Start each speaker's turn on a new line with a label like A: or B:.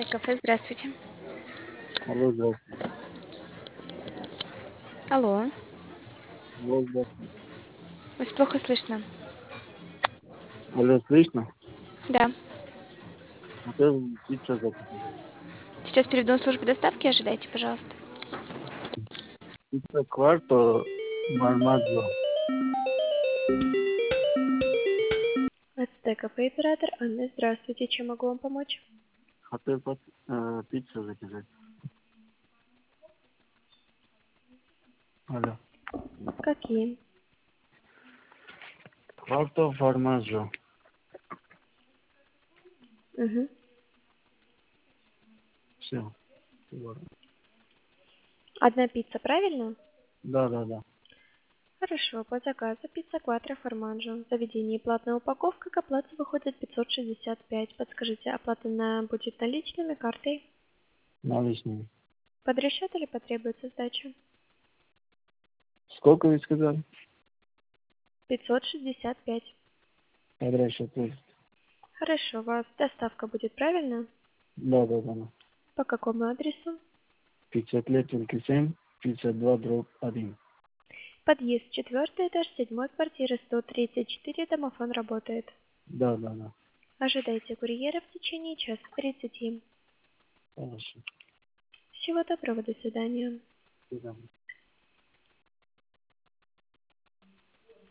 A: Кафе, здравствуйте.
B: Алло, здравствуйте.
A: Алло,
B: Алло, здравствуйте.
A: вас плохо слышно.
B: Алло, слышно?
A: Да.
B: Хотел пиццу заказать.
A: Сейчас переведу на службу доставки, ожидайте, пожалуйста.
B: Пицца кварто, мармаджо.
A: АЦТ кафе оператор Анна, здравствуйте. Чем могу вам помочь?
B: Хотел пиццу заказать. Алло.
A: Какие?
B: Кварто, формаджо.
A: Угу.
B: Все.
A: Одна пицца, правильно?
B: Да.
A: Хорошо, по заказу пицца кватро формаджо. В заведении платная упаковка, к оплате выходит 565. Подскажите, оплата будет наличными, картой?
B: Наличными.
A: Под расчет или потребуется сдача?
B: Сколько вы сказали?
A: 565.
B: Подряд есть.
A: Хорошо, у вас доставка будет, правильно?
B: Да.
A: По какому адресу?
B: 50 лет, только 7, 52/1.
A: Подъезд, 4 этаж, 7 квартира, 134, домофон работает.
B: Да.
A: Ожидайте курьера в течение часа 30.
B: Хорошо.
A: Всего доброго, до свидания.
B: До свидания.